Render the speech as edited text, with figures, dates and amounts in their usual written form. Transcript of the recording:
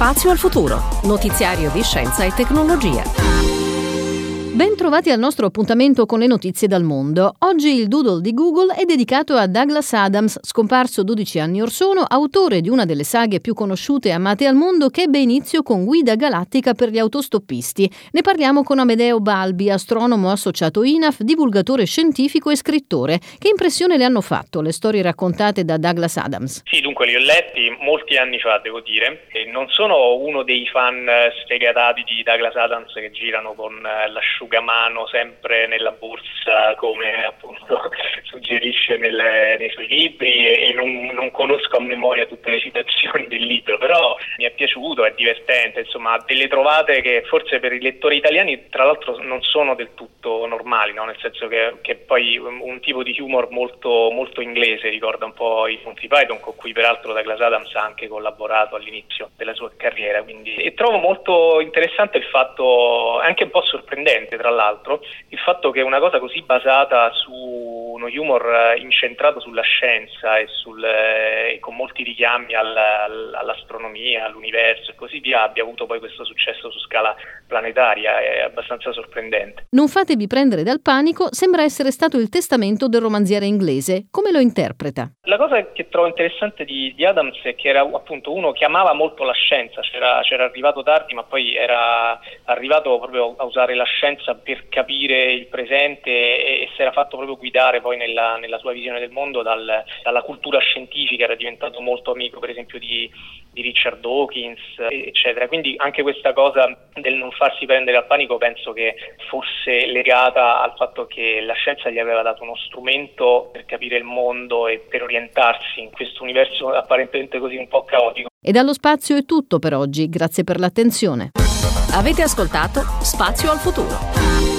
Spazio al futuro, notiziario di scienza e tecnologia. Ben trovati al nostro appuntamento con le notizie dal mondo. Oggi il doodle di Google è dedicato a Douglas Adams, scomparso 12 anni or sono, autore di una delle saghe più conosciute e amate al mondo che ebbe inizio con Guida galattica per gli autostoppisti. Ne parliamo con Amedeo Balbi, astronomo associato INAF, divulgatore scientifico e scrittore. Che impressione le hanno fatto le storie raccontate da Douglas Adams? Sì, dunque li ho letti molti anni fa, devo dire, e non sono uno dei fan sfegatati di Douglas Adams che girano con l'asciugamano sempre nella borsa, come appunto suggerisce nei suoi libri, e non conosco a memoria tutte le citazioni del libro, però mi è piaciuto, è divertente, insomma, ha delle trovate che forse per i lettori italiani tra l'altro non sono del tutto normali, no? Nel senso che poi un tipo di humor molto, molto inglese, ricorda un po' i Monty Python, con cui peraltro Douglas Adams ha anche collaborato all'inizio della sua carriera, quindi. E trovo molto interessante il fatto, anche un po' sorprendente tra l'altro, il fatto che una cosa così basata su uno humor incentrato sulla scienza e con molti richiami all'astronomia, all'universo e così via, abbia avuto poi questo successo su scala planetaria. È abbastanza sorprendente. Non fatevi prendere dal panico, sembra essere stato il testamento del romanziere inglese. Come lo interpreta? La cosa che trovo interessante di Adams è che era appunto uno che amava molto la scienza, c'era arrivato tardi, ma poi era arrivato proprio a usare la scienza per capire il presente e si era fatto proprio guidare poi nella sua visione del mondo dalla cultura scientifica. Era diventato molto amico per esempio di Richard Dawkins, eccetera. Quindi anche questa cosa del non farsi prendere al panico penso che fosse legata al fatto che la scienza gli aveva dato uno strumento per capire il mondo e per orientarsi in questo universo apparentemente così un po' caotico. E dallo spazio è tutto per oggi, grazie per l'attenzione. Avete ascoltato Spazio al futuro.